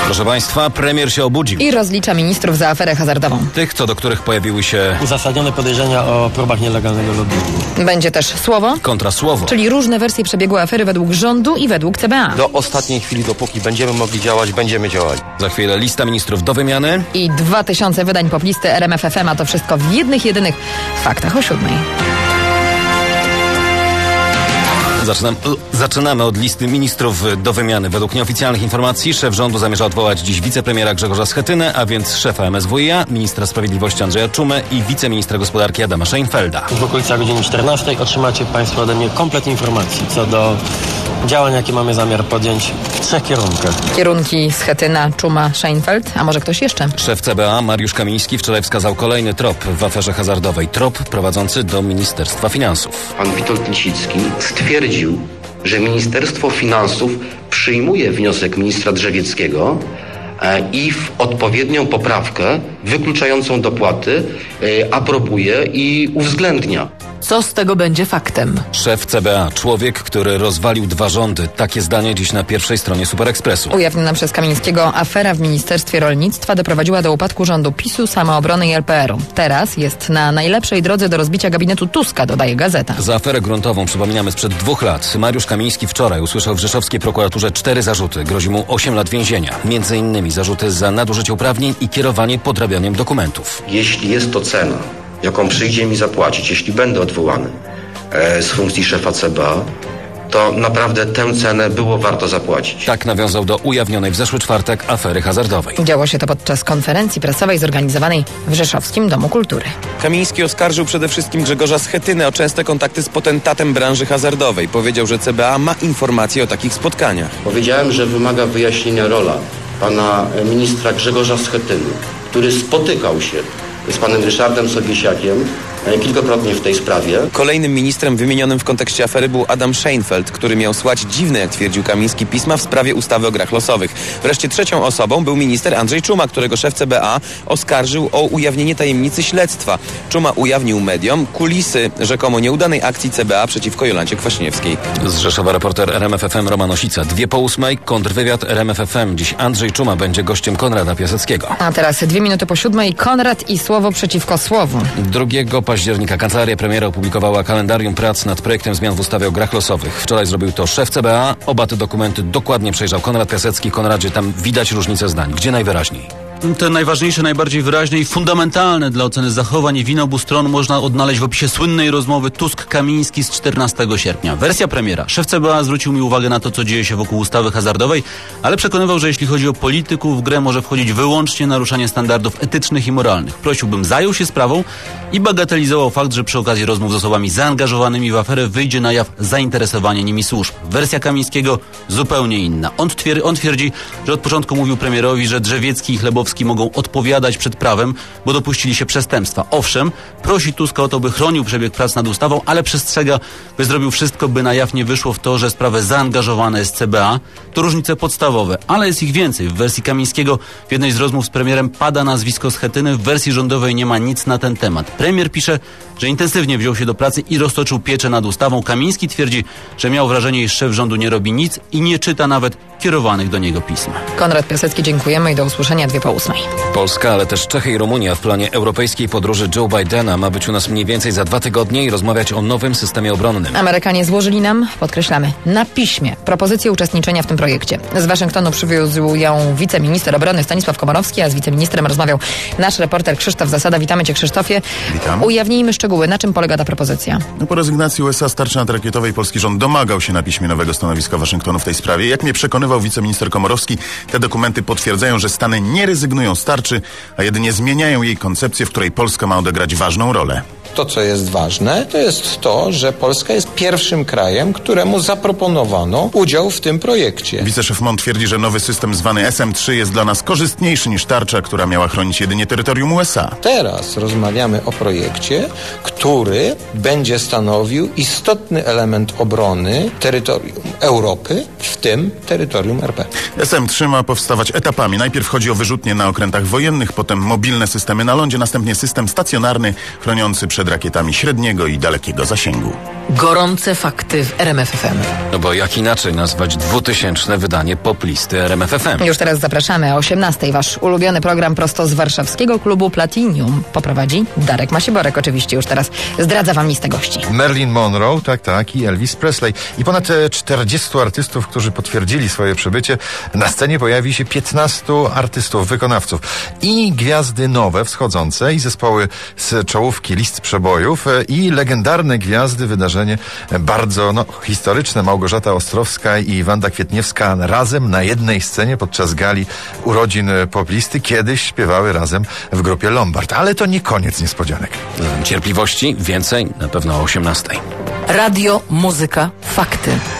Proszę Państwa, premier się obudził. I rozlicza ministrów za aferę hazardową. Tych, co do których pojawiły się uzasadnione podejrzenia o próbach nielegalnego lobbingu. Będzie też słowo kontra słowo. Czyli różne wersje przebiegu afery według rządu i według CBA. Do ostatniej chwili, dopóki będziemy mogli działać, będziemy działali. Za chwilę lista ministrów do wymiany. I 2000 wydań poplisty RMF FM, a to wszystko w jednych, jedynych faktach o 7:00. Zaczynamy od listy ministrów do wymiany. Według nieoficjalnych informacji szef rządu zamierza odwołać dziś wicepremiera Grzegorza Schetynę, a więc szefa MSWiA, ministra sprawiedliwości Andrzeja Czumę i wiceministra gospodarki Adama Szejnfelda. W okolicach godziny 14 otrzymacie Państwo ode mnie komplet informacji co do działań, jakie mamy zamiar podjąć w 3 kierunkach. Kierunki Schetyna, Czuma, Szejnfeld, a może ktoś jeszcze? Szef CBA Mariusz Kamiński wczoraj wskazał kolejny trop w aferze hazardowej. Trop prowadzący do Ministerstwa Finansów. Pan Witold Lisicki stwierdził, że Ministerstwo Finansów przyjmuje wniosek ministra Drzewieckiego i w odpowiednią poprawkę wykluczającą dopłaty aprobuje i uwzględnia. Co z tego będzie faktem? Szef CBA, człowiek, który rozwalił 2 rządy. Takie zdanie dziś na pierwszej stronie Superekspresu. Ujawniona przez Kamińskiego afera w Ministerstwie Rolnictwa doprowadziła do upadku rządu PiS-u, Samoobrony i LPR-u. Teraz jest na najlepszej drodze do rozbicia gabinetu Tuska, dodaje Gazeta. Za aferę gruntową, przypominamy, sprzed 2 lat Mariusz Kamiński wczoraj usłyszał w rzeszowskiej prokuraturze 4 zarzuty. Grozi mu 8 lat więzienia. Między innymi zarzuty za nadużycie uprawnień i kierowanie podrabianiem dokumentów. Jeśli jest to cena, jaką przyjdzie mi zapłacić, jeśli będę odwołany z funkcji szefa CBA, to naprawdę tę cenę było warto zapłacić. Tak nawiązał do ujawnionej w zeszły czwartek afery hazardowej. Działo się to podczas konferencji prasowej zorganizowanej w Rzeszowskim Domu Kultury. Kamiński oskarżył przede wszystkim Grzegorza Schetynę o częste kontakty z potentatem branży hazardowej. Powiedział, że CBA ma informacje o takich spotkaniach. Powiedziałem, że wymaga wyjaśnienia rola pana ministra Grzegorza Schetyny, który spotykał się z panem Ryszardem Sobiesiakiem kilkakrotnie w tej sprawie. Kolejnym ministrem wymienionym w kontekście afery był Adam Szejnfeld, który miał słać dziwne, jak twierdził Kamiński, pisma w sprawie ustawy o grach losowych. Wreszcie trzecią osobą był minister Andrzej Czuma, którego szef CBA oskarżył o ujawnienie tajemnicy śledztwa. Czuma ujawnił mediom kulisy rzekomo nieudanej akcji CBA przeciwko Jolancie Kwaśniewskiej. Z Rzeszowa reporter RMF FM Roman Osica. 2:08, kontrwywiad RMF FM. Dziś Andrzej Czuma będzie gościem Konrada Piaseckiego. A teraz 2 minuty po 7:00 Konrad i słowo przeciwko słowu. 2 października kancelaria premiera opublikowała kalendarium prac nad projektem zmian w ustawie o grach losowych. Wczoraj zrobił to szef CBA. Oba te dokumenty dokładnie przejrzał Konrad Piasecki. Konradzie, tam widać różnicę zdań. Gdzie najwyraźniej? Te najważniejsze, najbardziej wyraźne i fundamentalne dla oceny zachowań i win obu stron można odnaleźć w opisie słynnej rozmowy Tusk-Kamiński z 14 sierpnia. Wersja premiera. Szef CBA zwrócił mi uwagę na to, co dzieje się wokół ustawy hazardowej, ale przekonywał, że jeśli chodzi o polityków, w grę może wchodzić wyłącznie naruszanie standardów etycznych i moralnych. Prosiłbym, zajął się sprawą i bagatelizował fakt, że przy okazji rozmów z osobami zaangażowanymi w aferę wyjdzie na jaw zainteresowanie nimi służb. Wersja Kamińskiego zupełnie inna. On twierdzi, że od początku mówił premierowi, że Drzewiecki i Chlebowski mogą odpowiadać przed prawem, bo dopuścili się przestępstwa. Owszem, prosi Tuska o to, by chronił przebieg prac nad ustawą, ale przestrzega, by zrobił wszystko, by na jaw nie wyszło w to, że sprawę zaangażowane jest CBA. To różnice podstawowe, ale jest ich więcej. W wersji Kamińskiego w jednej z rozmów z premierem pada nazwisko Schetyny, w wersji rządowej nie ma nic na ten temat. Premier pisze, że intensywnie wziął się do pracy i roztoczył pieczę nad ustawą. Kamiński twierdzi, że miał wrażenie, iż szef rządu nie robi nic i nie czyta nawet kierowanych do niego pism. Konrad Piasecki, dziękujemy i do usłyszenia 2:08. Polska, ale też Czechy i Rumunia w planie europejskiej podróży Joe Bidena ma być u nas mniej więcej za 2 tygodnie i rozmawiać o nowym systemie obronnym. Amerykanie złożyli nam, podkreślamy, na piśmie propozycję uczestniczenia w tym projekcie. Z Waszyngtonu przywiózł ją wiceminister obrony Stanisław Komorowski, a z wiceministrem rozmawiał nasz reporter Krzysztof Zasada. Witamy Cię, Krzysztofie. Witam. Ujawnijmy szczegóły. Na czym polega ta propozycja? Po rezygnacji USA z tarczy antyrakietowej polski rząd domagał się na piśmie nowego stanowiska Waszyngtonu w tej sprawie. Jak mnie przekonywał wiceminister Komorowski, te dokumenty potwierdzają, że Stany nie rezygnują z tarczy, a jedynie zmieniają jej koncepcję, w której Polska ma odegrać ważną rolę. To, co jest ważne, to jest to, że Polska jest pierwszym krajem, któremu zaproponowano udział w tym projekcie. Wiceszef MON twierdzi, że nowy system zwany SM-3 jest dla nas korzystniejszy niż tarcza, która miała chronić jedynie terytorium USA. Teraz rozmawiamy o projekcie, który będzie stanowił istotny element obrony terytorium Europy, w tym terytorium RP. SM-3 ma powstawać etapami. Najpierw chodzi o wyrzutnie na okrętach wojennych, potem mobilne systemy na lądzie, następnie system stacjonarny chroniący przed przed rakietami średniego i dalekiego zasięgu. Gorące fakty w RMF FM. No bo jak inaczej nazwać 2000 wydanie poplisty RMF FM? Już teraz zapraszamy o 18:00. Wasz ulubiony program prosto z warszawskiego klubu Platinum poprowadzi Darek Masiborek. Oczywiście już teraz zdradza wam listę gości. Marilyn Monroe, tak, i Elvis Presley. I ponad 40 artystów, którzy potwierdzili swoje przybycie. Na scenie pojawi się 15 artystów, wykonawców. I gwiazdy nowe, wschodzące, i zespoły z czołówki list przebojów, i legendarne gwiazdy, wydarzenie bardzo historyczne. Małgorzata Ostrowska i Wanda Kwietniewska razem na jednej scenie podczas gali urodzin poplisty. Kiedyś śpiewały razem w grupie Lombard. Ale to nie koniec niespodzianek. Cierpliwości, więcej na pewno o 18:00. Radio, muzyka, fakty.